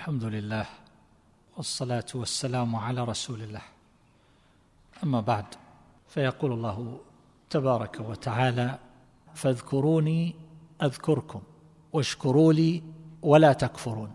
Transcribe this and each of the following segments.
الحمد لله والصلاة والسلام على رسول الله. أما بعد، فيقول الله تبارك وتعالى: فاذكروني أذكركم واشكروا لي ولا تكفرون.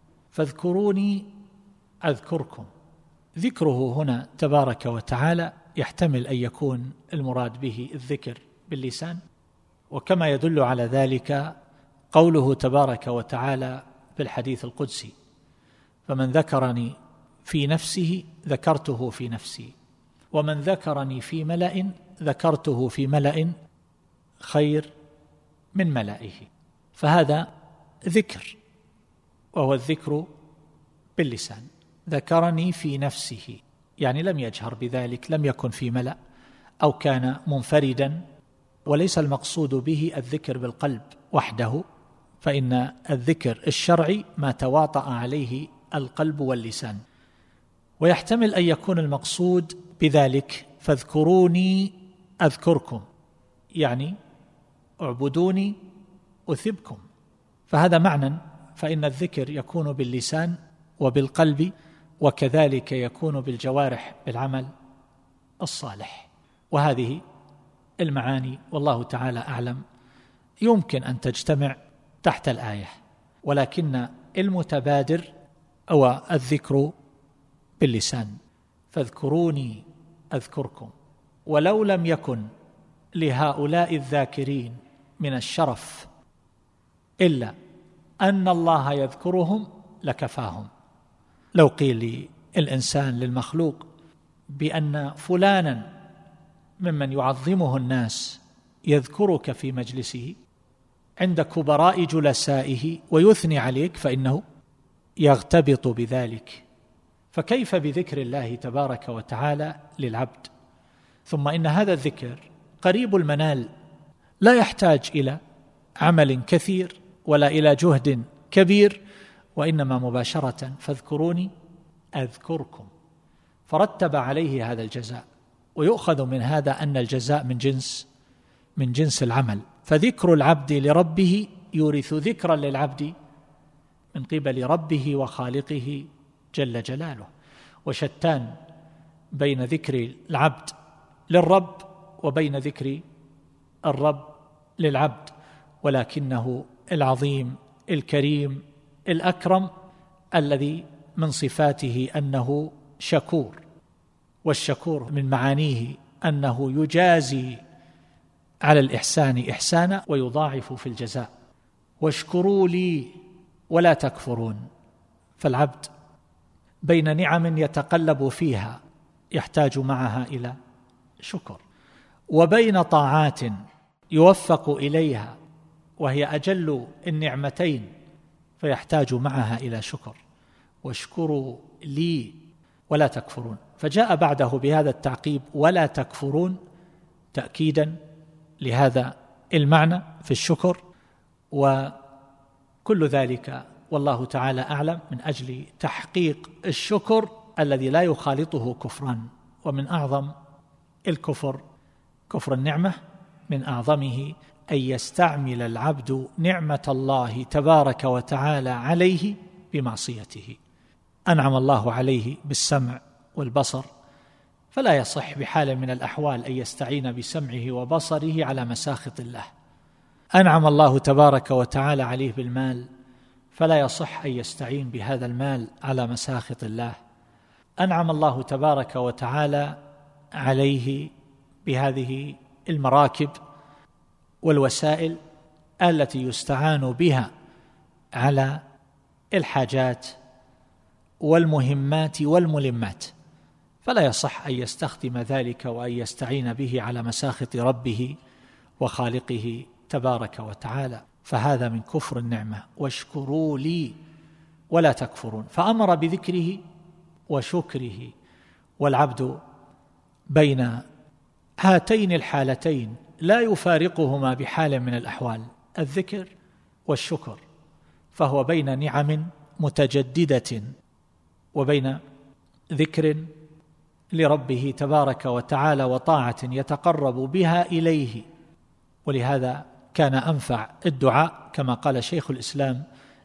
فاذكروني أذكركم. ذكره هنا تبارك وتعالى يحتمل أن يكون المراد به الذكر باللسان، وكما يدل على ذلك قوله تبارك وتعالى في الحديث القدسي: فمن ذكرني في نفسه ذكرته في نفسي، ومن ذكرني في ملأ ذكرته في ملأ خير من ملئه. فهذا ذكر، وهو الذكر باللسان. ذكرني في نفسه يعني لم يجهر بذلك، لم يكن في ملأ أو كان منفردا، وليس المقصود به الذكر بالقلب وحده، فإن الذكر الشرعي ما تواطأ عليه القلب واللسان. ويحتمل أن يكون المقصود بذلك فاذكروني أذكركم، يعني اعبدوني أثبكم. فهذا معنى، فإن الذكر يكون باللسان وبالقلب، وكذلك يكون بالجوارح بالعمل الصالح. وهذه المعاني والله تعالى أعلم يمكن أن تجتمع تحت الآية، ولكن المتبادر هو الذكر باللسان. فاذكروني أذكركم. ولو لم يكن لهؤلاء الذاكرين من الشرف إلا أن الله يذكرهم لكفاهم. لو قيل للإنسان للمخلوق بأن فلانا ممن يعظمه الناس يذكرك في مجلسه عند كبراء جلسائه ويثني عليك، فإنه يغتبط بذلك، فكيف بذكر الله تبارك وتعالى للعبد؟ ثم إن هذا الذكر قريب المنال، لا يحتاج إلى عمل كثير ولا إلى جهد كبير، وإنما مباشرة فاذكروني أذكركم، فرتب عليه هذا الجزاء. ويؤخذ من هذا أن الجزاء من جنس العمل، فذكر العبد لربه يورث ذكرا للعبد من قبل ربه وخالقه جل جلاله. وشتان بين ذكر العبد للرب وبين ذكر الرب للعبد، ولكنه العظيم الكريم الأكرم الذي من صفاته أنه شكور، والشكور من معانيه أنه يجازي على الإحسان إحسانا ويضاعف في الجزاء. واشكروا لي ولا تكفرون. فالعبد بين نعم يتقلب فيها يحتاج معها إلى شكر، وبين طاعات يوفق إليها وهي أجل النعمتين فيحتاج معها إلى شكر. واشكروا لي ولا تكفرون. فجاء بعده بهذا التعقيب ولا تكفرون تأكيدا لهذا المعنى في الشكر. وكل ذلك والله تعالى أعلم من أجل تحقيق الشكر الذي لا يخالطه كفران. ومن أعظم الكفر كفر النعمة، من أعظمه أن يستعمل العبد نعمة الله تبارك وتعالى عليه بمعصيته. أنعم الله عليه بالسمع والبصر، فلا يصح بحال من الأحوال أن يستعين بسمعه وبصره على مساخط الله. أنعم الله تبارك وتعالى عليه بالمال، فلا يصح أن يستعين بهذا المال على مساخط الله. أنعم الله تبارك وتعالى عليه بهذه المراكب والوسائل التي يستعان بها على الحاجات والمهمات والملمات، فلا يصح أن يستخدم ذلك وأن يستعين به على مساخط ربه وخالقه تبارك وتعالى، فهذا من كفر النعمة. واشكروا لي ولا تكفرون. فأمر بذكره وشكره، والعبد بين هاتين الحالتين لا يفارقهما بحال من الأحوال، الذكر والشكر، فهو بين نعم متجددة وبين ذكر لربه تبارك وتعالى وطاعة يتقرب بها إليه. ولهذا كان أنفع الدعاء كما قال شيخ الإسلام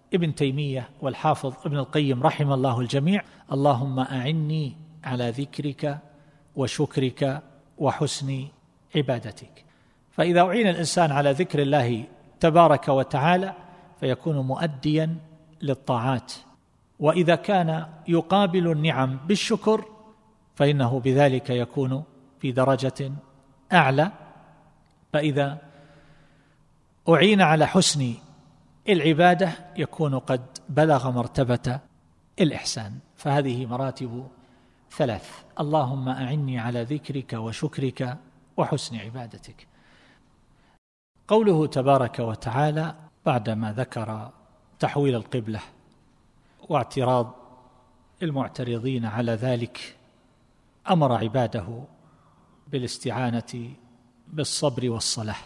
ابن تيمية والحافظ ابن القيم رحم الله الجميع: اللهم أعني على ذكرك وشكرك وحسن عبادتك. فإذا أعين الإنسان على ذكر الله تبارك وتعالى فيكون مؤديا للطاعات، وإذا كان يقابل النعم بالشكر فإنه بذلك يكون في درجة أعلى. فإذا أعين على حسن العبادة يكون قد بلغ مرتبة الإحسان. فهذه مراتب ثلاث: اللهم أعني على ذكرك وشكرك وحسن عبادتك. قوله تبارك وتعالى بعدما ذكر تحويل القبلة واعتراض المعترضين على ذلك أمر عباده بالاستعانة بالصبر والصلاة،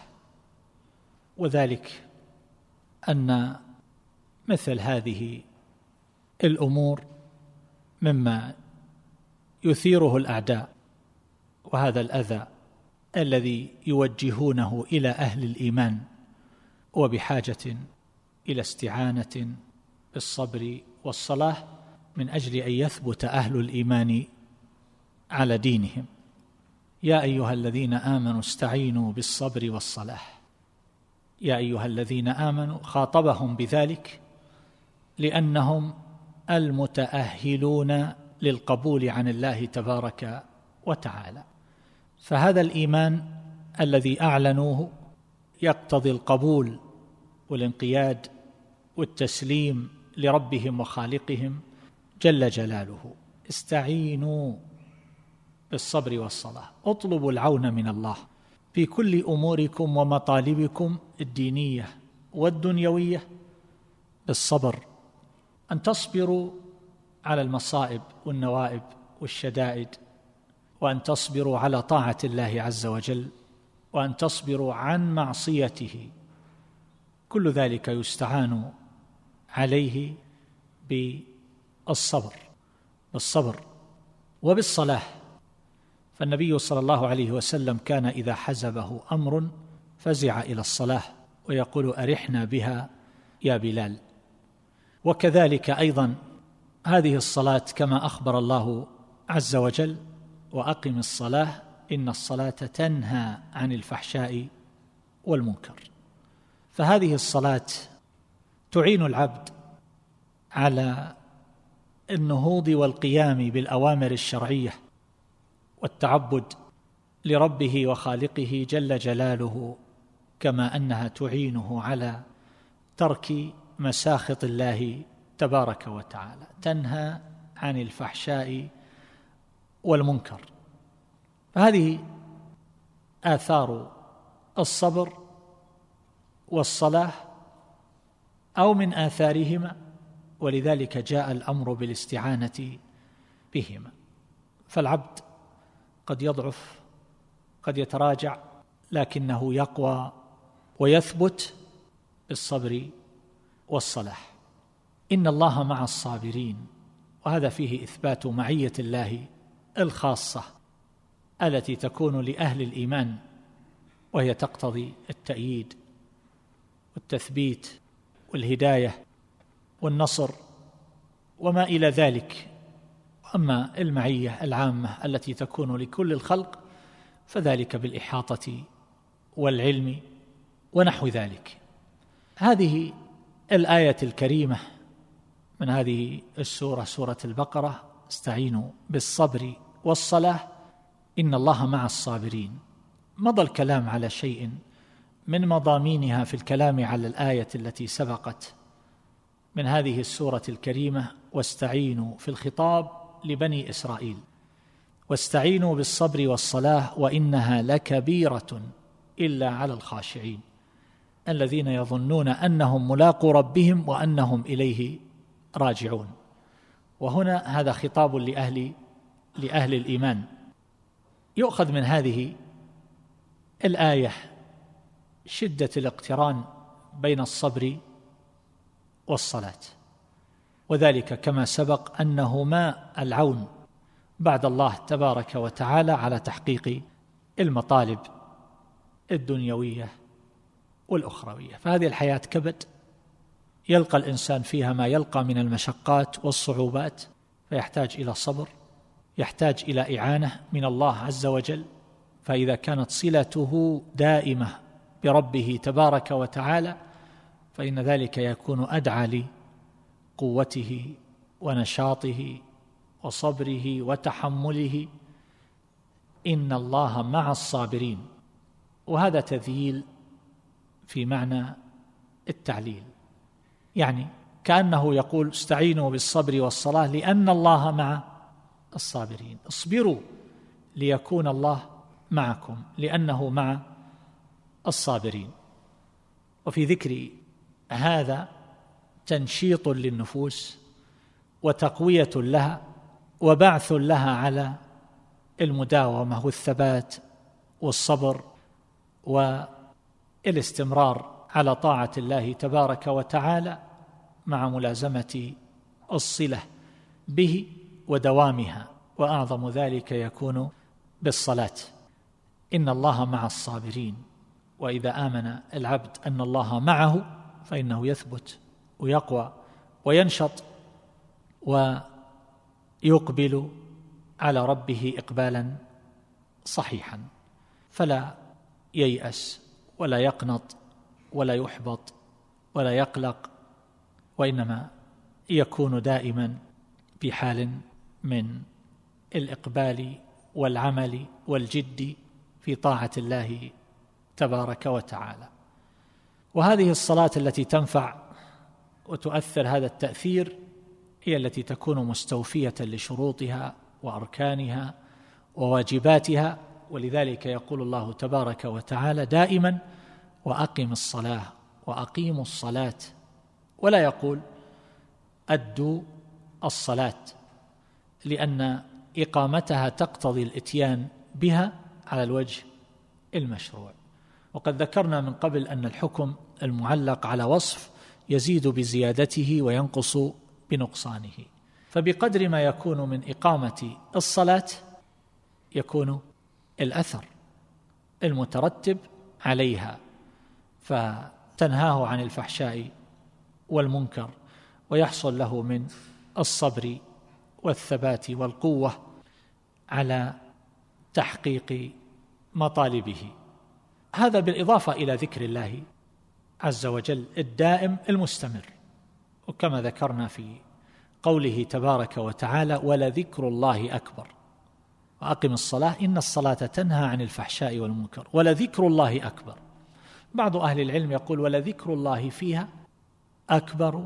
وذلك أن مثل هذه الأمور مما يثيره الأعداء، وهذا الأذى الذي يوجهونه إلى أهل الإيمان، وبحاجة إلى استعانة بالصبر والصلاة من أجل أن يثبت أهل الإيمان على دينهم. يا أيها الذين آمنوا استعينوا بالصبر والصلاة. يا أيها الذين آمنوا خاطبهم بذلك لأنهم المتأهلون للقبول عن الله تبارك وتعالى، فهذا الإيمان الذي أعلنوه يقتضي القبول والانقياد والتسليم لربهم وخالقهم جل جلاله. استعينوا بالصبر والصلاة، اطلبوا العون من الله في كل أموركم ومطالبكم الدينية والدنيوية بالصبر، أن تصبروا على المصائب والنوائب والشدائد، وأن تصبروا على طاعة الله عز وجل، وأن تصبروا عن معصيته. كل ذلك يستعان عليه بالصبر وبالصلاة. فالنبي صلى الله عليه وسلم كان إذا حزبه أمر فزع إلى الصلاة ويقول: أرحنا بها يا بلال. وكذلك أيضا هذه الصلاة كما أخبر الله عز وجل: وأقم الصلاة إن الصلاة تنهى عن الفحشاء والمنكر. فهذه الصلاة تعين العبد على النهوض والقيام بالأوامر الشرعية والتعبد لربه وخالقه جل جلاله، كما أنها تعينه على ترك مساخط الله تبارك وتعالى، تنهى عن الفحشاء والمنكر. فهذه آثار الصبر والصلاة أو من آثارهما، ولذلك جاء الأمر بالاستعانة بهما. فالعبد قد يضعف، قد يتراجع، لكنه يقوى ويثبت بالصبر والصلاة. إن الله مع الصابرين، وهذا فيه إثبات معية الله الخاصة التي تكون لأهل الإيمان، وهي تقتضي التأييد والتثبيت والهداية والنصر وما إلى ذلك. أما المعية العامة التي تكون لكل الخلق فذلك بالإحاطة والعلم ونحو ذلك. هذه الآية الكريمة من هذه السورة، سورة البقرة: استعينوا بالصبر والصلاة إن الله مع الصابرين. مضى الكلام على شيء من مضامينها في الكلام على الآية التي سبقت من هذه السورة الكريمة: واستعينوا في الخطاب لبني إسرائيل، واستعينوا بالصبر والصلاة وإنها لكبيرة إلا على الخاشعين الذين يظنون أنهم ملاقو ربهم وأنهم إليه راجعون. وهنا هذا خطاب لأهل الإيمان. يؤخذ من هذه الآية شدة الاقتران بين الصبر والصلاة، وذلك كما سبق أنهما العون بعد الله تبارك وتعالى على تحقيق المطالب الدنيوية والأخروية. فهذه الحياة كبد يلقى الإنسان فيها ما يلقى من المشقات والصعوبات، فيحتاج إلى صبر، يحتاج إلى إعانة من الله عز وجل. فإذا كانت صلته دائمة بربه تبارك وتعالى فإن ذلك يكون أدعى لقوته ونشاطه وصبره وتحمله. إن الله مع الصابرين، وهذا تذييل في معنى التعليل، يعني كأنه يقول استعينوا بالصبر والصلاة لأن الله مع الصابرين، اصبروا ليكون الله معكم لأنه مع الصابرين. وفي ذكر هذا تنشيط للنفوس وتقوية لها وبعث لها على المداومة والثبات والصبر والاستمرار على طاعة الله تبارك وتعالى مع ملازمة الصلة به ودوامها، وأعظم ذلك يكون بالصلاة. إن الله مع الصابرين، وإذا آمن العبد أن الله معه فإنه يثبت ويقوى وينشط ويقبل على ربه إقبالا صحيحا، فلا ييأس ولا يقنط ولا يحبط ولا يقلق، وإنما يكون دائما في حال من الإقبال والعمل والجد في طاعة الله تبارك وتعالى. وهذه الصلاة التي تنفع وتؤثر هذا التأثير هي التي تكون مستوفية لشروطها وأركانها وواجباتها، ولذلك يقول الله تبارك وتعالى دائما وأقم الصلاة وأقيموا الصلاة، ولا يقول أدوا الصلاة، لأن إقامتها تقتضي الإتيان بها على الوجه المشروع. وقد ذكرنا من قبل أن الحكم المعلق على وصف يزيد بزيادته وينقص بنقصانه، فبقدر ما يكون من إقامة الصلاة يكون الأثر المترتب عليها، فتنهاه عن الفحشاء والمنكر ويحصل له من الصبر والثبات والقوة على تحقيق مطالبه. هذا بالإضافة إلى ذكر الله عز وجل الدائم المستمر، وكما ذكرنا في قوله تبارك وتعالى ولذكر الله أكبر، وأقم الصلاة إن الصلاة تنهى عن الفحشاء والمنكر ولذكر الله أكبر. بعض أهل العلم يقول ولذكر الله فيها أكبر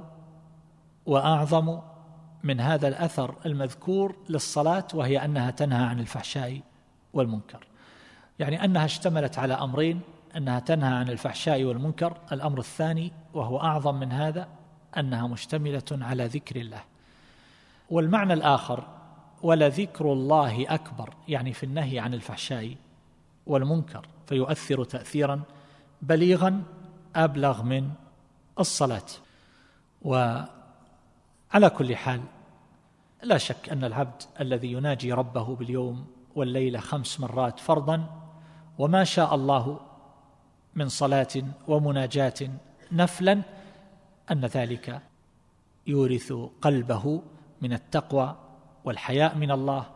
وأعظم من هذا الأثر المذكور للصلاة، وهي أنها تنهى عن الفحشاء والمنكر، يعني أنها اشتملت على أمرين، أنها تنهى عن الفحشاء والمنكر، الأمر الثاني وهو أعظم من هذا أنها مشتملة على ذكر الله. والمعنى الآخر ولذكر الله أكبر، يعني في النهي عن الفحشاء والمنكر، فيؤثر تأثيرا بليغا أبلغ من الصلاة. وعلى كل حال لا شك أن العبد الذي يناجي ربه باليوم والليلة 5 مرات فرضا، وما شاء الله من صلاة ومناجاة نفلا، أن ذلك يورث قلبه من التقوى والحياء من الله،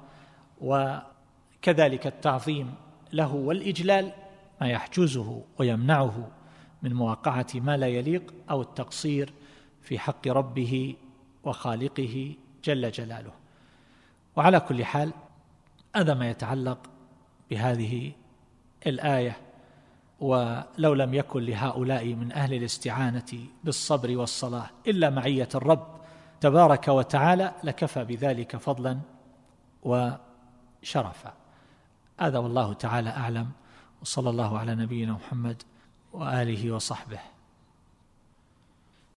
وكذلك التعظيم له والإجلال، ما يحجزه ويمنعه من مواقعة ما لا يليق أو التقصير في حق ربه وخالقه جل جلاله. وعلى كل حال هذا ما يتعلق بهذه الآية. ولو لم يكن لهؤلاء من أهل الاستعانة بالصبر والصلاة إلا معية الرب تبارك وتعالى لكفى بذلك فضلا وشرفا. هذا والله تعالى أعلم، وصلى الله على نبينا محمد وآله وصحبه.